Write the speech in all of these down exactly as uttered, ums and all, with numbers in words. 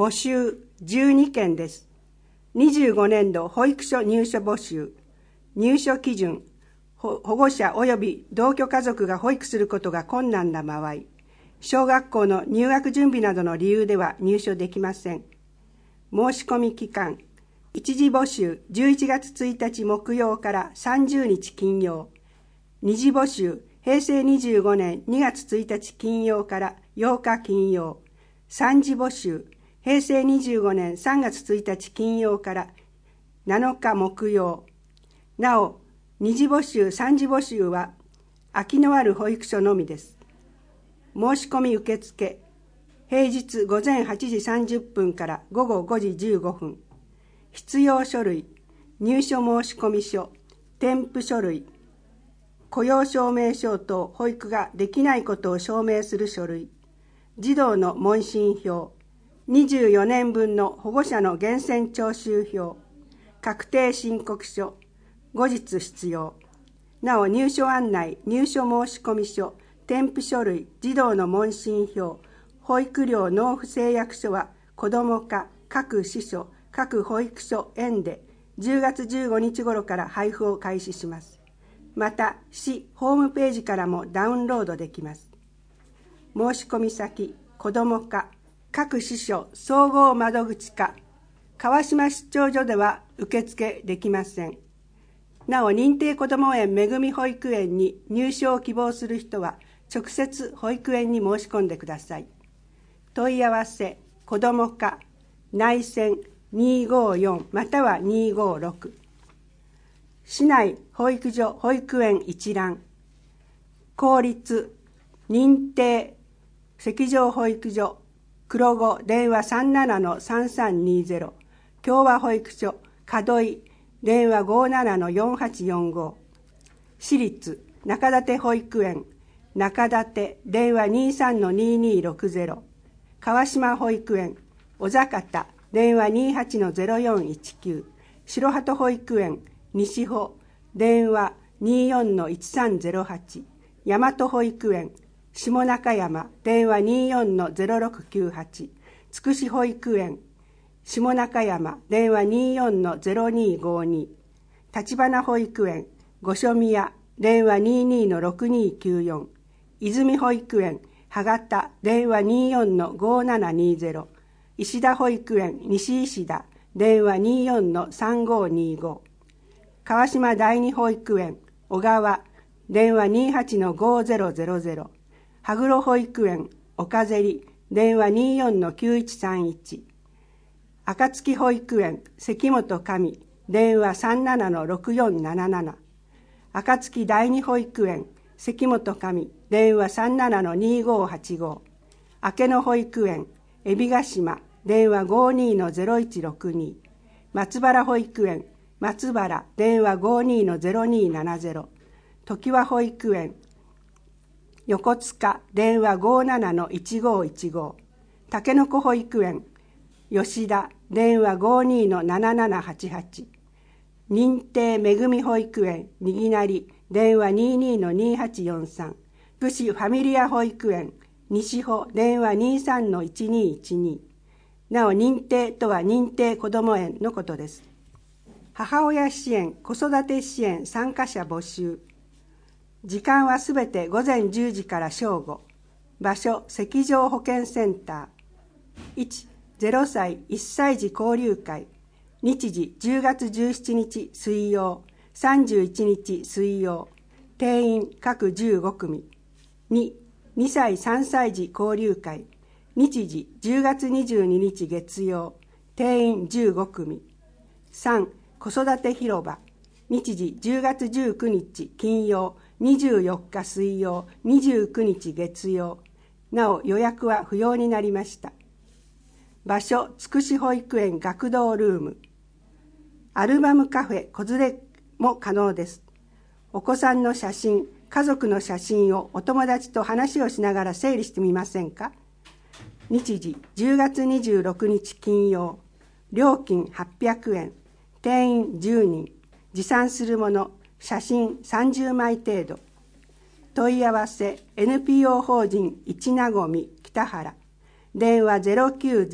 募集じゅうにけんです。にじゅうごねんど保育所入所募集。入所基準、保護者及び同居家族が保育することが困難な場合、小学校の入学準備などの理由では入所できません。申し込み期間、一次募集じゅういちがつついたち木曜からさんじゅうにち金曜、二次募集へいせいにじゅうごねんにがつついたち金曜からようか金曜、三次募集へいせいにじゅうごねんさんがつついたち金曜からなのか木曜。なお、二次募集、三次募集は空きのある保育所のみです。申し込み受付、平日午前はちじさんじゅっぷんから午後ごじじゅうごふん。必要書類、入所申込書、添付書類、雇用証明書等保育ができないことを証明する書類、児童の問診票、にじゅうよねんぶんの保護者の源泉徴収票、確定申告書、後日必要。なお、入所案内、入所申込書、添付書類、児童の問診票、保育料納付誓約書は子ども課各支所、各保育所園でじゅうがつじゅうごにち頃から配布を開始します。また、市ホームページからもダウンロードできます。申し込み先、子ども課各支所総合窓口課、川島出張所では受付できません。なお、認定こども園めぐみ保育園に入所を希望する人は、直接保育園に申し込んでください。問い合わせ、こども課内線にーごーよんまたはにーごーろく。市内保育所保育園一覧、公立認定赤条保育所黒子電話 さんななのさんさんにーぜろ、共和保育所門井電話 ごーななのよんはちよんご、私立中館保育園中館電話 にーさんのにーにーろくぜろ、川島保育園小坂電話 にーはちのぜろよんいちきゅう、白鳩保育園西保電話 にーよんのいちさんぜろはち、大和保育園下中山電話 にーよんのぜろろくきゅうはち、つくし保育園下中山電話 にーよんのぜろにーごに、立花保育園御所宮電話 にーにーのろくにーきゅうよん、泉保育園羽形電話 にーよんのごーななにーぜろ、石田保育園西石田電話 にーよんのさんごーにーご、川島第二保育園小川電話 にーはちのごーぜろぜろぜろ、羽黒保育園岡芹電話 にーよんのきゅういちさんいち、暁保育園関本上電話 さんななのろくよんなななな、暁第二保育園関本上電話 さんななのにーごーはちご、明野保育園海老ヶ島電話 ごーにーのぜろいちろくに、松原保育園松原電話 ごーにーのぜろにーななぜろ、常盤保育園横須賀電話 ごーななのいちごーいちご、竹の子保育園吉田電話 ごーにーのななななはちはち、認定めぐみ保育園にぎなり電話 にーにーのにーはちよんさん、福祉ファミリア保育園西保電話 にーさんのいちにーいちに、なお認定とは認定こども園のことです。母親支援子育て支援参加者募集。時間はすべてごぜんじゅうじから正午。場所赤条保健センター。いち、ゼロさいいっさい児交流会。日時じゅうがつじゅうしちにち水曜、さんじゅういちにち水曜。定員各じゅうごくみ。に、にさいさんさい児交流会。日時じゅうがつにじゅうににち月曜。定員じゅうごくみ。さん、子育て広場。日時じゅうがつじゅうくにち金曜、にじゅうよっか水曜、にじゅうくにち月曜。なお予約は不要になりました。場所つくし保育園学童ルーム。アルバムカフェ子連れも可能です。お子さんの写真、家族の写真をお友達と話をしながら整理してみませんか。日時じゅうがつにじゅうろくにち金曜。料金はっぴゃくえん。定員じゅうにん。持参するもの、写真さんじゅうまい程度。問い合わせ エヌピーオー 法人いちなごみ北原。電話 ゼロきゅうゼロ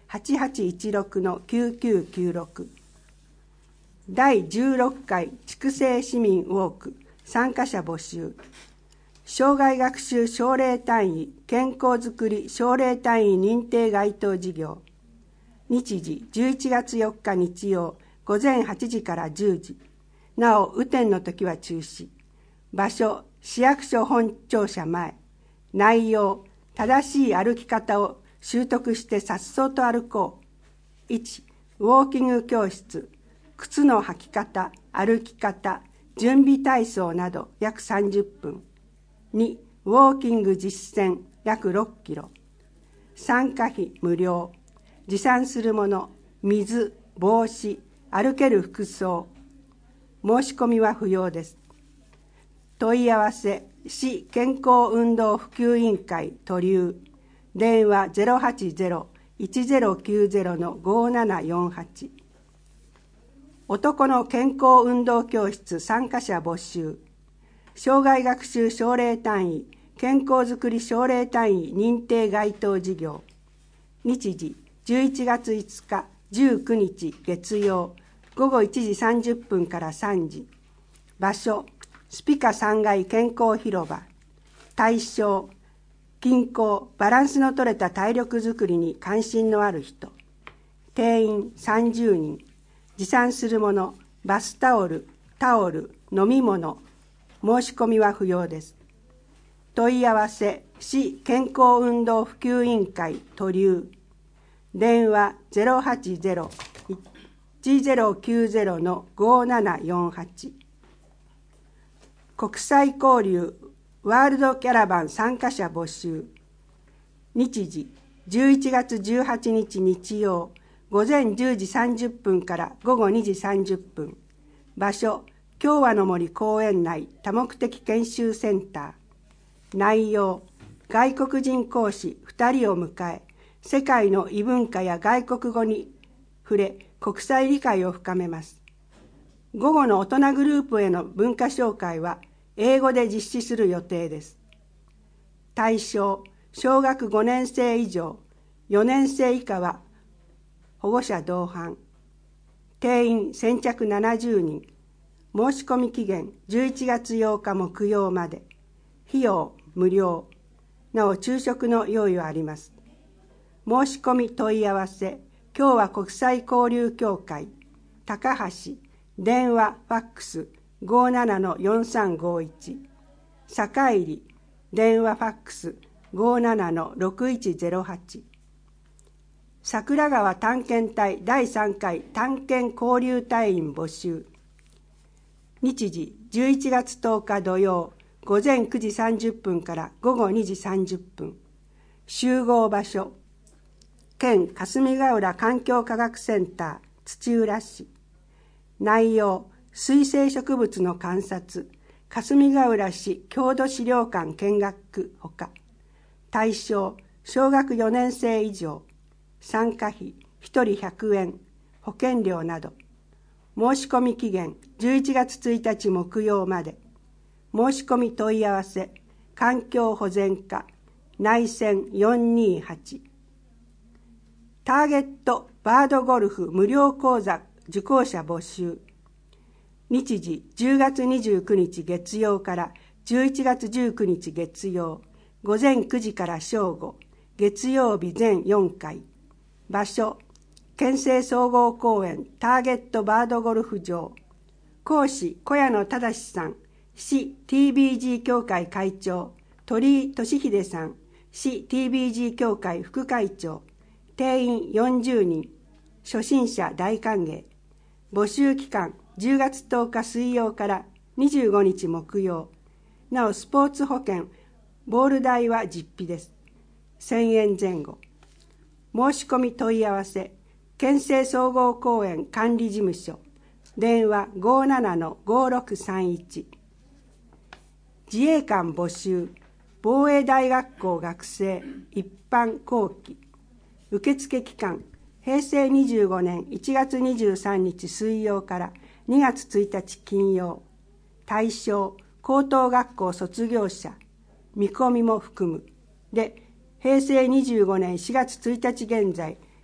はちはちいちろくのきゅうきゅうきゅうろく。だいじゅうろっかい筑西市民ウォーク参加者募集。生涯学習奨励単位健康づくり奨励単位認定該当事業。日時じゅういちがつよっか日曜午前はちじからじゅうじ。なお雨天の時は中止。場所市役所本庁舎前。内容正しい歩き方を習得してさっそうと歩こう。いちウォーキング教室、靴の履き方、歩き方、準備体操など約さんじゅっぷん。にウォーキング実践約ろっキロ。参加費無料。持参するもの、水、帽子、歩ける服装。申し込みは不要です。問い合わせ、市健康運動普及委員会都留。電話 ゼロはちゼロ いちゼロきゅうゼロ のごななよんはち。男の健康運動教室参加者募集。生涯学習奨励単位健康づくり奨励単位認定該当事業。日時じゅういちがついつかじゅうくにち月曜ごごいちじさんじゅっぷんからさんじ。場所スピカさんがい健康広場。対象健康バランスのとれた体力づくりに関心のある人。定員さんじゅうにん。持参するものバスタオル、タオル、飲み物。申し込みは不要です。問い合わせ市健康運動普及委員会都留。電話 ゼロはちゼロ いちゼロきゅうゼロ のごななよんはち。国際交流ワールドキャラバン参加者募集。日時じゅういちがつじゅうはちにち日曜午前じゅうじさんじゅっぷんからごごにじさんじゅっぷん。場所共和の森公園内多目的研修センター。内容外国人講師ふたりを迎え世界の異文化や外国語に触れ国際理解を深めます。午後の大人グループへの文化紹介は英語で実施する予定です。対象小学ごねんせい以上、よねんせい以下は保護者同伴。定員先着ななじゅうにん。申し込み期限じゅういちがつようか木曜まで。費用無料。なお昼食の用意はあります。申し込み問い合わせ共和国際交流協会高橋。電話ファックスごななのよんさんごいち。坂入電話ファックスごななのろくいちゼロはち。桜川探検隊だいさんかい探検交流隊員募集。日時じゅういちがつとおか土曜午前くじさんじゅっぷんからごごにじさんじゅっぷん。集合場所県霞ヶ浦環境科学センター土浦市。内容水生植物の観察霞ヶ浦市郷土資料館見学ほか。対象小学よねんせい以上。参加費ひとりひゃくえん。保険料など。申し込み期限じゅういちがつついたち木曜まで。申し込み問い合わせ環境保全課内線よんにはち。ターゲットバードゴルフ無料講座受講者募集。日時じゅうがつにじゅうくにち月曜からじゅういちがつじゅうくにち月曜午前くじから正午月曜日全よんかい。場所県政総合公園ターゲットバードゴルフ場。講師小谷野忠さん。市 ティービージー 協会会長鳥居俊秀さん。市 ティービージー 協会副会長。定員よんじゅうにん。初心者大歓迎。募集期間じゅうがつとおか水曜からにじゅうごにち木曜。なおスポーツ保険ボール代は実費です。せんえんぜん後。申し込み問い合わせ県政総合公園管理事務所。電話ごななのごろくさんいち。自衛官募集防衛大学校学生一般後期。受付期間へいせいにじゅうごねんいちがつにじゅうさんにち水曜からにがつついたち金曜。対象高等学校卒業者見込みも含むで、へいせいにじゅうごねんしがつついたち現在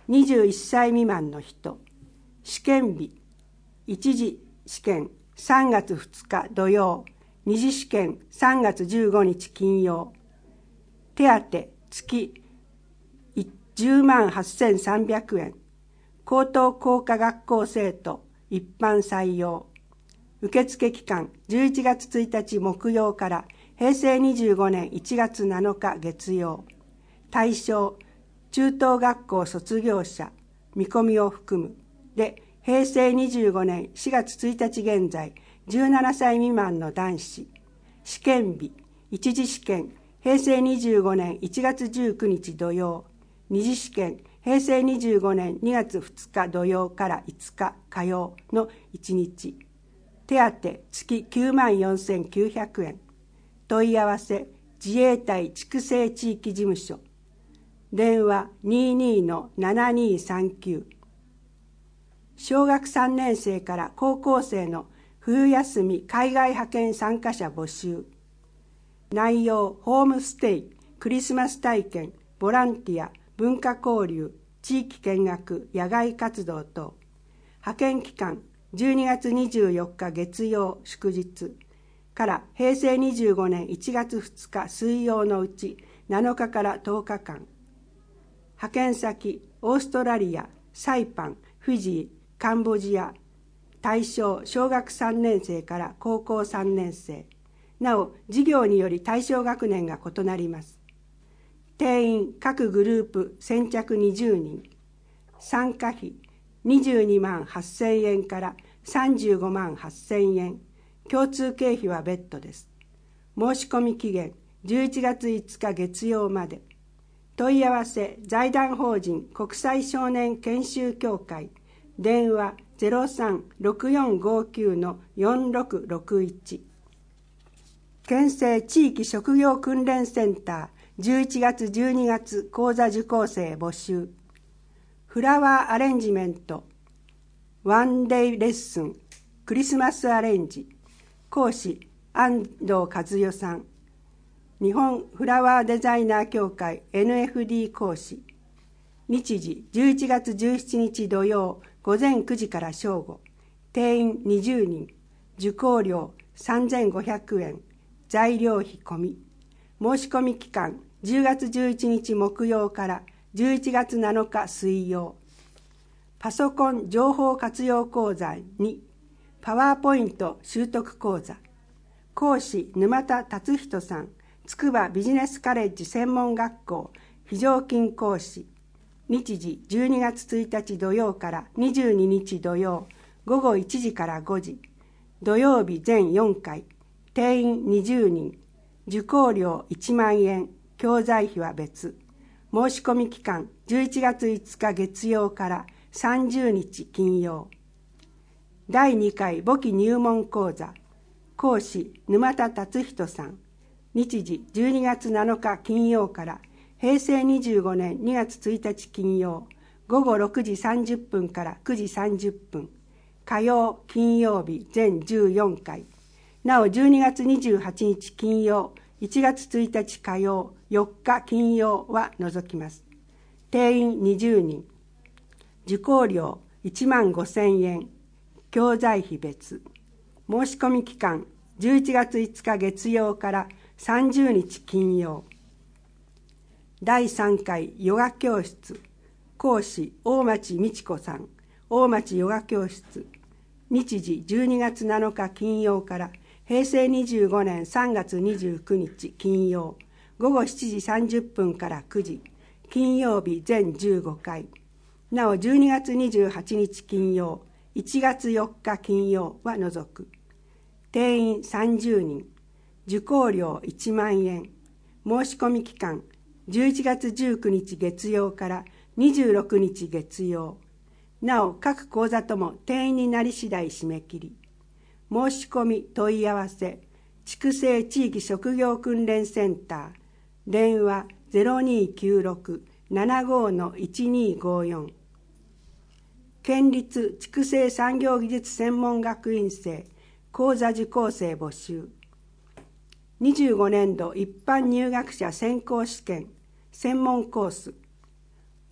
にじゅういっさい未満の人。試験日、一次試験さんがつふつか土曜、二次試験さんがつじゅうごにち金曜。手当月じゅうまんはっせんさんびゃくえん。高等工科学校生徒一般採用。受付期間じゅういちがつついたち木曜からへいせいにじゅうごねんいちがつなのか月曜。対象中等学校卒業者見込みを含むで、へいせいにじゅうごねんしがつついたち現在じゅうななさい未満の男子。試験日一次試験へいせいにじゅうごねんいちがつじゅうくにち土曜。二次試験へいせいにじゅうごねんにがつふつか土曜からいつか火曜のいちにち。手当月きゅうまんよんせんきゅうひゃくえん。問い合わせ自衛隊筑西地域事務所。電話 にじゅうに のななにさんきゅう。小学さんねんせいから高校生の冬休み海外派遣参加者募集。内容ホームステイ、クリスマス体験、ボランティア、文化交流、地域見学、野外活動等。派遣期間じゅうにがつにじゅうよっか月曜祝日からへいせいにじゅうごねんいちがつふつか水曜のうちなのかからとおかかん。派遣先オーストラリア、サイパン、フィジー、カンボジア。対象小学さんねんせいから高校さんねんせい。なお事業により対象学年が異なります。定員各グループ先着にじゅうにん。参加費にじゅうにまんはっせんえんからさんじゅうごまんはっせんえん。共通経費は別途です。申し込み期限じゅういちがついつか月曜まで。問い合わせ財団法人国際少年研修協会。電話 ゼロさん ろくよんごきゅう のよんろくろくいち。県政地域職業訓練センターじゅういちがつじゅうにがつ講座受講生募集。フラワーアレンジメントワンデイレッスンクリスマスアレンジ。講師安藤和代さん。日本フラワーデザイナー協会 エヌエフディー 講師。日時じゅういちがつじゅうしちにち土曜ごぜんくじから正午。定員にじゅうにん。受講料さんぜんごひゃくえん。材料費込み。申し込み期間じゅうがつじゅういちにち木曜からじゅういちがつなのか水曜。パソコン情報活用講座にパワーポイント習得講座。講師沼田達人さん。筑波ビジネスカレッジ専門学校非常勤講師。日時じゅうにがつついたち土曜からにじゅうににち土曜ごごいちじからごじ。土曜日全よんかい。定員にじゅうにん。受講料いちまんえん。教材費は別。申し込み期間じゅういちがついつか月曜からさんじゅうにち金曜。だいにかい簿記入門講座。講師沼田達人さん。日時じゅうにがつなのか金曜からへいせいにじゅうごねんにがつついたち金曜ごごろくじさんじゅっぷんからくじさんじゅっぷん。火曜金曜日全じゅうよんかい。なおじゅうにがつにじゅうはちにち金曜いちがつついたち火曜よっか金曜は除きます。定員にじゅうにん。受講料いちまんごせんえん。教材費別。申し込み期間じゅういちがついつか月曜からさんじゅうにち金曜。だいさんかいヨガ教室。講師大町美智子さん。大町ヨガ教室。日時じゅうにがつなのか金曜からへいせいにじゅうごねんさんがつにじゅうくにち金曜ごごしちじさんじゅっぷんからくじ。金曜日全じゅうごかい。なおじゅうにがつにじゅうはちにち金曜いちがつよっか金曜は除く。定員さんじゅうにん。受講料いちまんえん。申し込み期間じゅういちがつじゅうくにち月曜からにじゅうろくにち月曜。なお各講座とも定員になり次第締め切り。申し込み問い合わせ筑西地域職業訓練センター。電話 ゼロにきゅうろく ななご のいちにごよん。県立筑西産業技術専門学院生講座受講生募集。にじゅうごねんど一般入学者選考試験専門コース。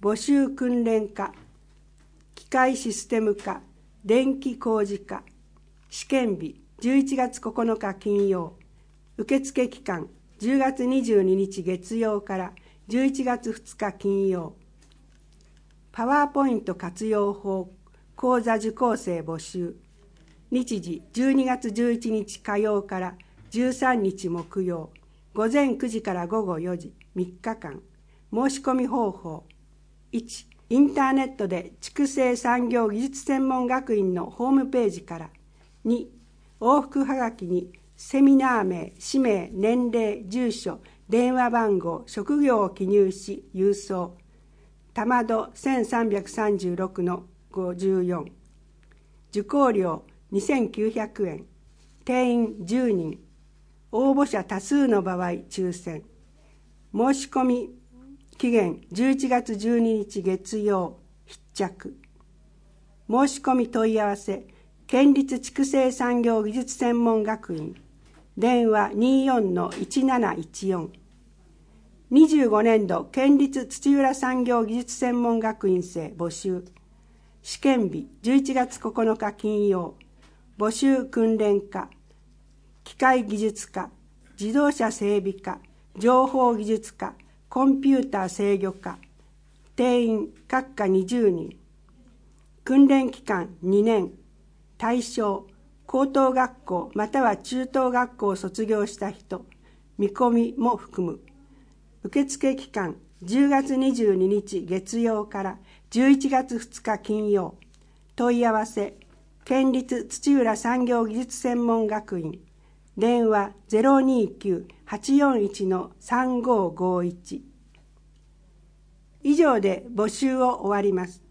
募集訓練科、機械システム科、電気工事科。試験日じゅういちがつここのか金曜。受付期間じゅうがつにじゅうににち月曜からじゅういちがつふつか金曜。パワーポイント活用法講座受講生募集。日時じゅうにがつじゅういちにち火曜からじゅうさんにち木曜。午前くじから午後よじ、みっかかん。申し込み方法。いち、インターネットで畜生産業技術専門学院のホームページから。に、往復はがきにセミナー名、氏名、年齢、住所、電話番号、職業を記入し郵送。玉戸せんさんびゃくさんじゅうろくのごじゅうよん。受講料にせんきゅうひゃくえん。定員じゅうにん。応募者多数の場合抽選。申し込み期限じゅういちがつじゅうににち月曜必着。申し込み問い合わせ県立畜生産業技術専門学院電話 にじゅうよんのいちなないちよん。にじゅうごねんど県立土浦産業技術専門学院生募集。試験日じゅういちがつここのか金曜。募集訓練科、機械技術科、自動車整備科、情報技術科、コンピューター制御科。定員各科にじゅうにん。訓練期間にねん。対象高等学校または中等学校を卒業した人。見込みも含む。受付期間じゅうがつにじゅうににち月曜からじゅういちがつふつか金曜。問い合わせ県立土浦産業技術専門学院電話 ゼロにきゅう はちよんいち のさんごーごーいち。以上で募集を終わります。